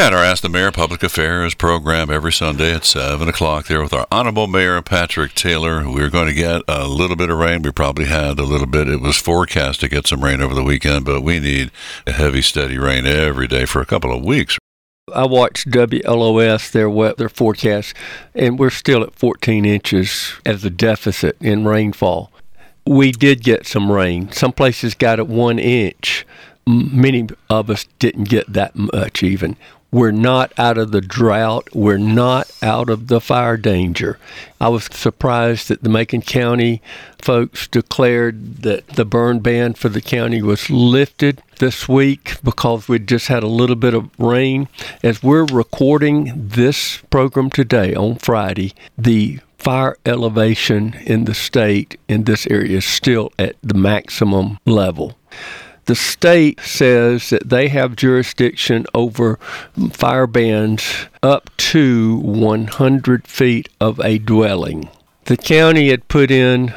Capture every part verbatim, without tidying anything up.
at our Ask the Mayor Public Affairs program every Sunday at seven o'clock there with our Honorable Mayor Patrick Taylor. We're going to get a little bit of rain. We probably had a little bit. It was forecast to get some rain over the weekend, but we need a heavy, steady rain every day for a couple of weeks. I watched W L O S, their weather forecast, and we're still at fourteen inches as a deficit in rainfall. We did get some rain. Some places got it one inch. Many of us didn't get that much even. We're not out of the drought. We're not out of the fire danger. I was surprised that the Macon County folks declared that the burn ban for the county was lifted this week because we just had a little bit of rain. As we're recording this program today on Friday, the fire elevation in the state in this area is still at the maximum level. The state says that they have jurisdiction over fire bans up to one hundred feet of a dwelling. The county had put in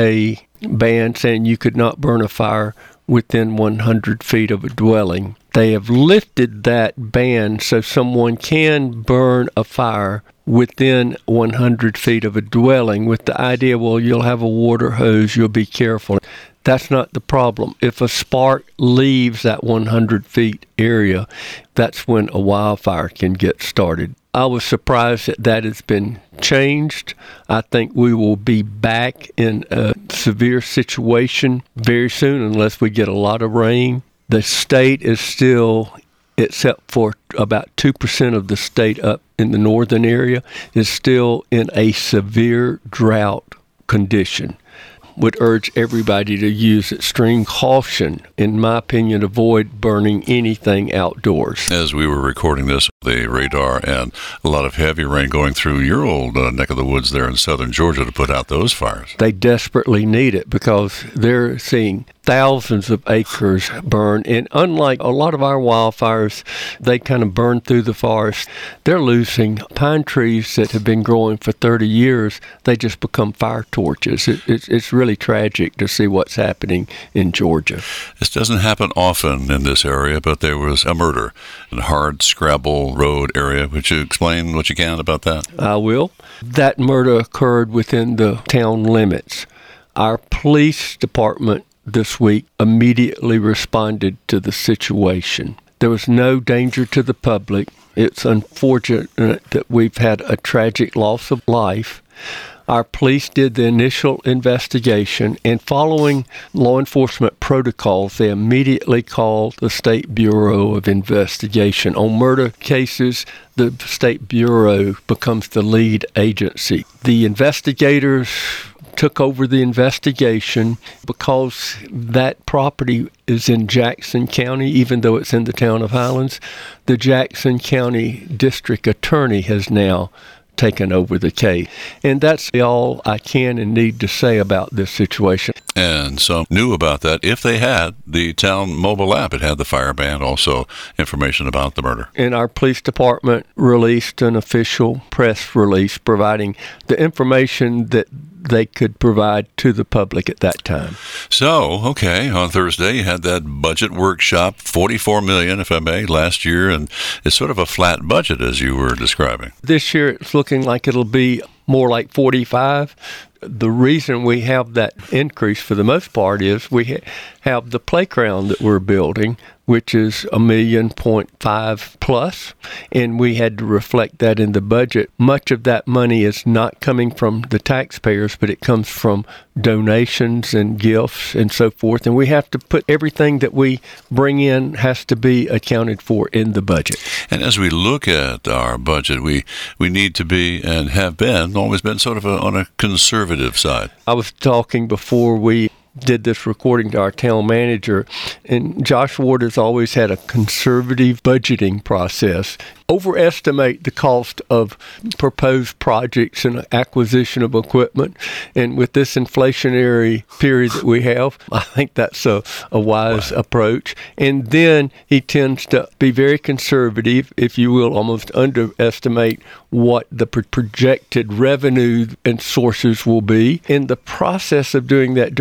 a ban saying you could not burn a fire within one hundred feet of a dwelling. They have lifted that ban so someone can burn a fire within one hundred feet of a dwelling with the idea, well, you'll have a water hose, you'll be careful. That's not the problem. If a spark leaves that one hundred feet area, that's when a wildfire can get started. I was surprised that that has been changed. I think we will be back in a severe situation very soon unless we get a lot of rain. The state is still, except for about two percent of the state up in the northern area, is still in a severe drought condition. Would urge everybody to use extreme caution, in my opinion, avoid burning anything outdoors. As we were recording this, the radar and a lot of heavy rain going through your old uh, neck of the woods there in southern Georgia to put out those fires. They desperately need it because they're seeing thousands of acres burn. And unlike a lot of our wildfires, they kind of burn through the forest. They're losing pine trees that have been growing for thirty years. They just become fire torches. It, it, it's really tragic to see what's happening in Georgia. This doesn't happen often in this area, but there was a murder in Hard Scrabble Road area. Would you explain what you can about that? I will. That murder occurred within the town limits. Our police department this week immediately responded to the situation. There was no danger to the public. It's unfortunate that we've had a tragic loss of life. Our police did the initial investigation, and following law enforcement protocols, they immediately called the State Bureau of Investigation. On murder cases, the State Bureau becomes the lead agency. The investigators took over the investigation because that property is in Jackson County, even though it's in the town of Highlands. The Jackson County District Attorney has now taken over the case. And that's all I can and need to say about this situation. And some knew about that. If they had the town mobile app, it had the fire ban, also information about the murder. And our police department released an official press release providing the information that they could provide to the public at that time. So, okay, on Thursday you had that budget workshop, forty-four million dollars, if I may, last year, and it's sort of a flat budget as you were describing. This year it's looking like it'll be more like forty-five. The reason we have that increase for the most part is we ha- have the playground that we're building, which is a million point five plus, and we had to reflect that in the budget. Much of that money is not coming from the taxpayers, but it comes from donations and gifts and so forth, and we have to put everything that we bring in has to be accounted for in the budget. And as we look at our budget, we, we need to be and have been, always been sort of a, on a conservative side. I was talking before we did this recording to our town manager, and Josh Ward has always had a conservative budgeting process. Overestimate the cost of proposed projects and acquisition of equipment. And with this inflationary period that we have, I think that's a, a wise right. approach. And then he tends to be very conservative, if you will, almost underestimate what the pro- projected revenue and sources will be. In the process of doing that during the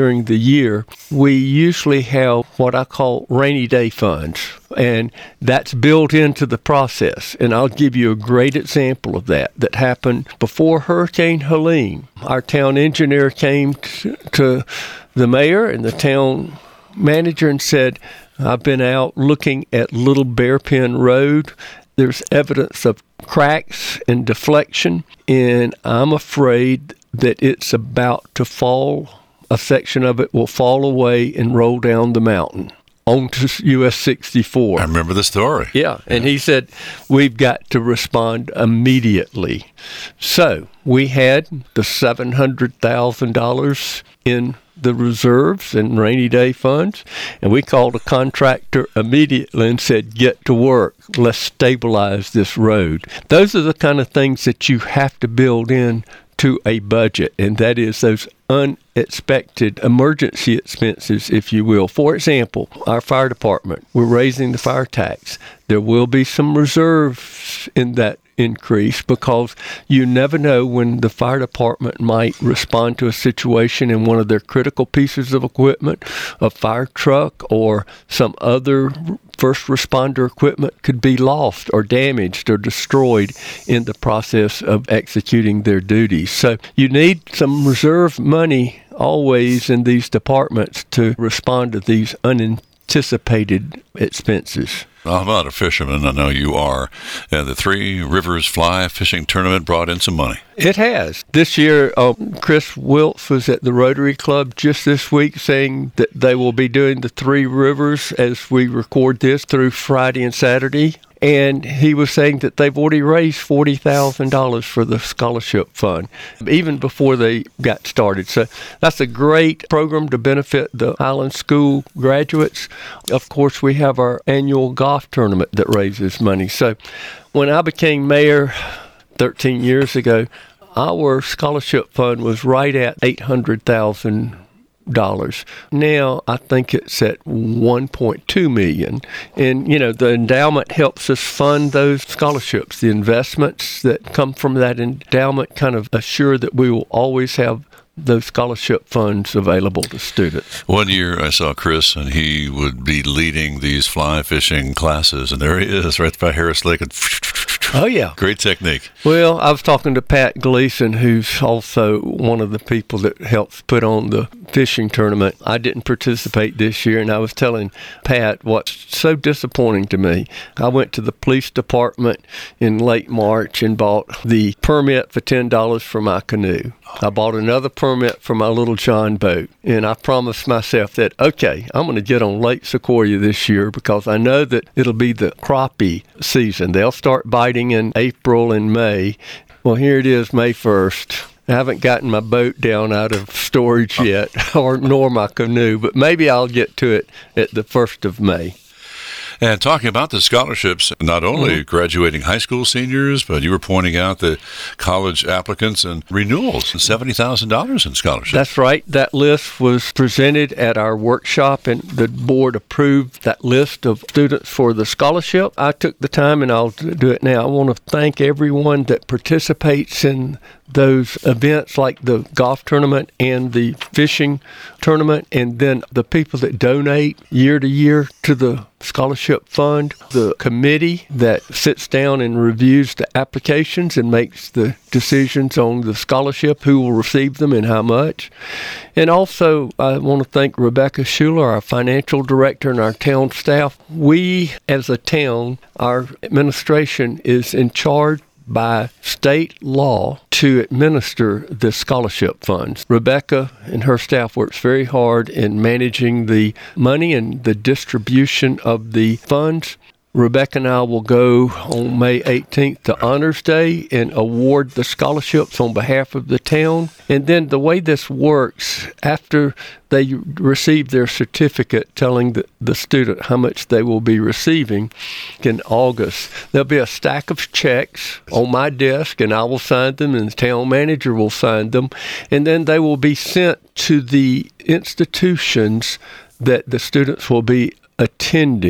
year, we usually have what I call rainy day funds, and that's built into the process. And I'll give you a great example of that that happened before Hurricane Helene. Our town engineer came to, to the mayor and the town manager and said, I've been out looking at Little Bear Pen Road. There's evidence of cracks and deflection, and I'm afraid that it's about to fall. A section of it will fall away and roll down the mountain onto U S sixty-four. I remember the story. Yeah, and he said, we've got to respond immediately. So we had the seven hundred thousand dollars in the reserves and rainy day funds, and we called a contractor immediately and said, get to work. Let's stabilize this road. Those are the kind of things that you have to build in to a budget, and that is those unexpected emergency expenses, if you will. For example, our fire department, we're raising the fire tax. There will be some reserves in that increase because you never know when the fire department might respond to a situation and one of their critical pieces of equipment, a fire truck or some other first responder equipment, could be lost or damaged or destroyed in the process of executing their duties. So you need some reserve money always in these departments to respond to these unanticipated expenses. I'm not a fisherman. I know you are. And the Three Rivers Fly Fishing Tournament brought in some money. It has. This year, uh, Chris Wiltz was at the Rotary Club just this week saying that they will be doing the Three Rivers as we record this through Friday and Saturday. And he was saying that they've already raised forty thousand dollars for the scholarship fund, even before they got started. So that's a great program to benefit the Highland School graduates. Of course, we have our annual golf tournament that raises money. So when I became mayor thirteen years ago, our scholarship fund was right at eight hundred thousand dollars. Dollars. Now I think it's at one point two million, and you know the endowment helps us fund those scholarships. The investments that come from that endowment kind of assure that we will always have those scholarship funds available to students. One year I saw Chris, and he would be leading these fly fishing classes, and there he is right by Harris Lake. And oh, yeah. Great technique. Well, I was talking to Pat Gleason, who's also one of the people that helps put on the fishing tournament. I didn't participate this year, and I was telling Pat what's so disappointing to me. I went to the police department in late March and bought the permit for ten dollars for my canoe. I bought another permit for my Little John boat, and I promised myself that, okay, I'm going to get on Lake Sequoia this year because I know that it'll be the crappie season. They'll start biting in April and May. Well, here it is, May first. I haven't gotten my boat down out of storage yet, or nor my canoe, but maybe I'll get to it at the first of May. And talking about the scholarships, not only Mm-hmm. graduating high school seniors, but you were pointing out the college applicants and renewals, and seventy thousand dollars in scholarships. That's right. That list was presented at our workshop, and the board approved that list of students for the scholarship. I took the time, and I'll do it now. I want to thank everyone that participates in those events like the golf tournament and the fishing tournament, and then the people that donate year to year to the scholarship fund, the committee that sits down and reviews the applications and makes the decisions on the scholarship, who will receive them and how much. And also, I want to thank Rebecca Schuler, our financial director, and our town staff. We, as a town, our administration is in charge by state law to administer the scholarship funds. Rebecca and her staff works very hard in managing the money and the distribution of the funds. Rebecca and I will go on May eighteenth to Honors Day and award the scholarships on behalf of the town. And then the way this works, after they receive their certificate telling the, the student how much they will be receiving in August, there'll be a stack of checks on my desk, and I will sign them, and the town manager will sign them. And then they will be sent to the institutions that the students will be attending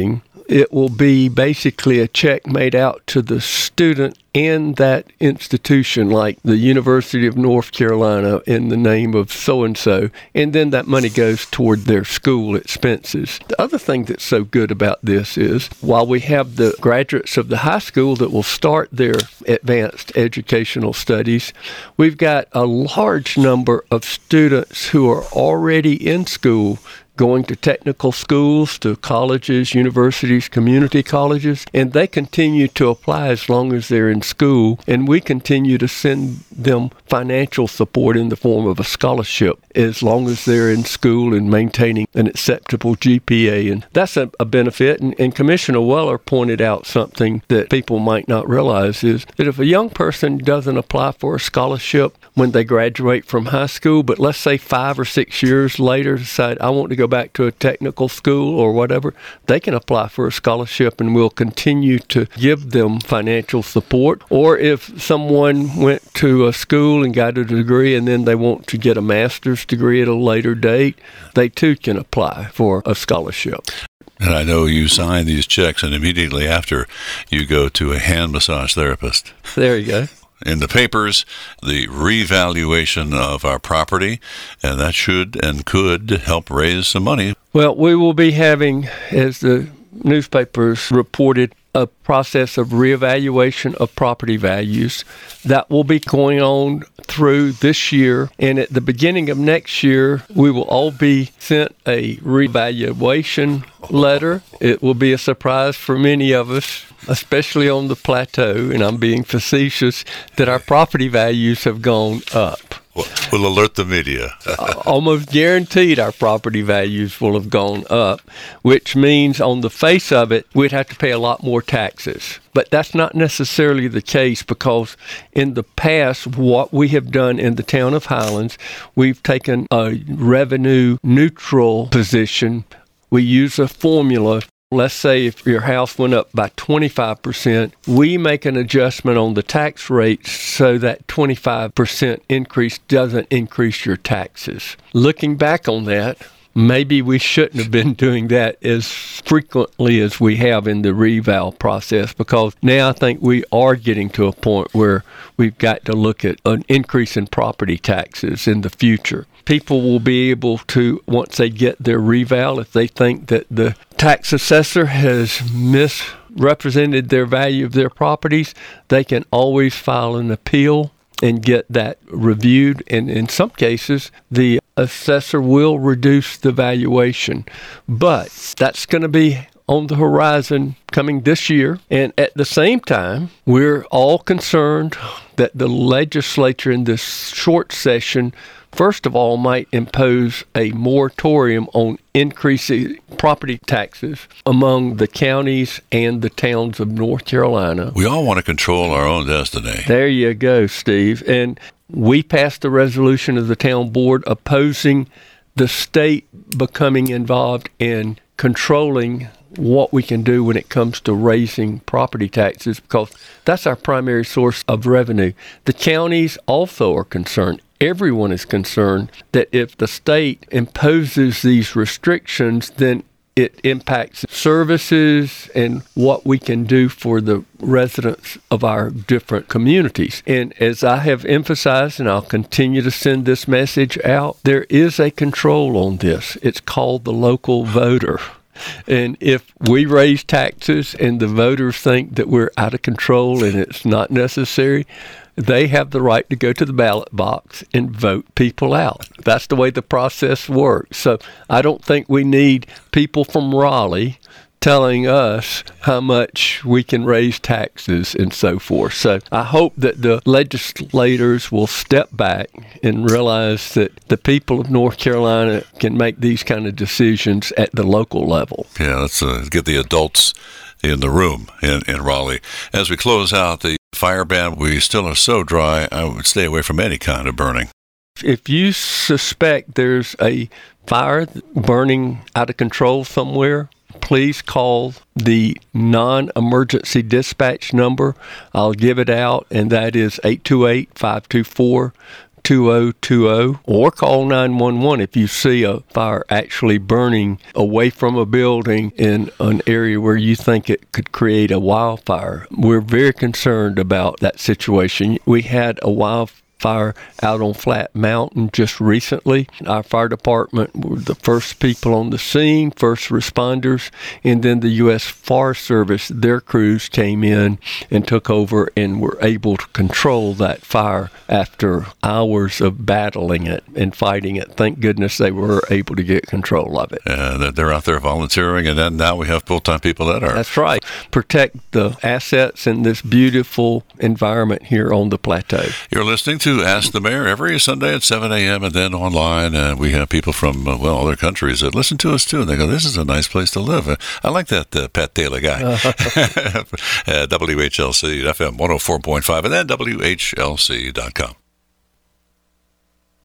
it will be basically a check made out to the student in that institution, like the University of North Carolina, in the name of so-and-so, and then that money goes toward their school expenses. The other thing that's so good about this is, while we have the graduates of the high school that will start their advanced educational studies, we've got a large number of students who are already in school, going to technical schools, to colleges, universities, community colleges, and they continue to apply as long as they're in school, and we continue to send them financial support in the form of a scholarship as long as they're in school and maintaining an acceptable G P A, and that's a, a benefit. And, and Commissioner Weller pointed out something that people might not realize, is that if a young person doesn't apply for a scholarship when they graduate from high school, but let's say five or six years later decide, I want to go back to a technical school or whatever, they can apply for a scholarship and we'll continue to give them financial support. Or if someone went to a school and got a degree and then they want to get a master's degree at a later date, they too can apply for a scholarship. And I know you sign these checks, and immediately after you go to a hand massage therapist. There you go. In the papers, the revaluation of our property, and that should and could help raise some money. Well, we will be having, as the newspapers reported, a process of reevaluation of property values that will be going on through this year. And at the beginning of next year, we will all be sent a reevaluation letter. It will be a surprise for many of us, especially on the plateau, and I'm being facetious, that our property values have gone up. We'll alert the media. Almost guaranteed our property values will have gone up, which means on the face of it, we'd have to pay a lot more taxes. But that's not necessarily the case, because in the past, what we have done in the town of Highlands, we've taken a revenue neutral position. We use a formula. Let's say if your house went up by twenty-five percent, we make an adjustment on the tax rate so that twenty-five percent increase doesn't increase your taxes. Looking back on that, maybe we shouldn't have been doing that as frequently as we have in the reval process, because now I think we are getting to a point where we've got to look at an increase in property taxes in the future. People will be able to, once they get their reval, if they think that the tax assessor has misrepresented their value of their properties, they can always file an appeal and get that reviewed. And in some cases, the assessor will reduce the valuation. But that's going to be on the horizon coming this year. And at the same time, we're all concerned that the legislature in this short session, first of all, might impose a moratorium on increasing property taxes among the counties and the towns of North Carolina. We all want to control our own destiny. There you go, Steve. And we passed a resolution of the town board opposing the state becoming involved in controlling what we can do when it comes to raising property taxes, because that's our primary source of revenue. The counties also are concerned. Everyone is concerned that if the state imposes these restrictions, then it impacts services and what we can do for the residents of our different communities. And as I have emphasized, and I'll continue to send this message out, there is a control on this. It's called the local voter. And if we raise taxes and the voters think that we're out of control and it's not necessary, they have the right to go to the ballot box and vote people out. That's the way the process works. So I don't think we need people from Raleigh telling us how much we can raise taxes and so forth. So I hope that the legislators will step back and realize that the people of North Carolina can make these kind of decisions at the local level. Yeah, let's uh, get the adults in the room in, in Raleigh. As we close out the fire ban, we still are so dry, I would stay away from any kind of burning. If you suspect there's a fire burning out of control somewhere, please call the non-emergency dispatch number. I'll give it out, and that is eight two eight, five two four, two oh two oh or call nine one one if you see a fire actually burning away from a building in an area where you think it could create a wildfire. We're very concerned about that situation. We had a wildfire fire out on Flat Mountain just recently. Our fire department were the first people on the scene, first responders, and then the U S Forest Service, their crews came in and took over and were able to control that fire after hours of battling it and fighting it. Thank goodness they were able to get control of it. Uh, they're out there volunteering, and then now we have full-time people that are. That's right. Protect the assets in this beautiful environment here on the plateau. You're listening to Ask the Mayor every Sunday at seven a.m. and then online. And we have people from, uh, well, other countries that listen to us, too. And they go, this is a nice place to live. Uh, I like that uh, Pat Taylor guy. uh, W H L C F M one oh four point five and then W H L C dot com.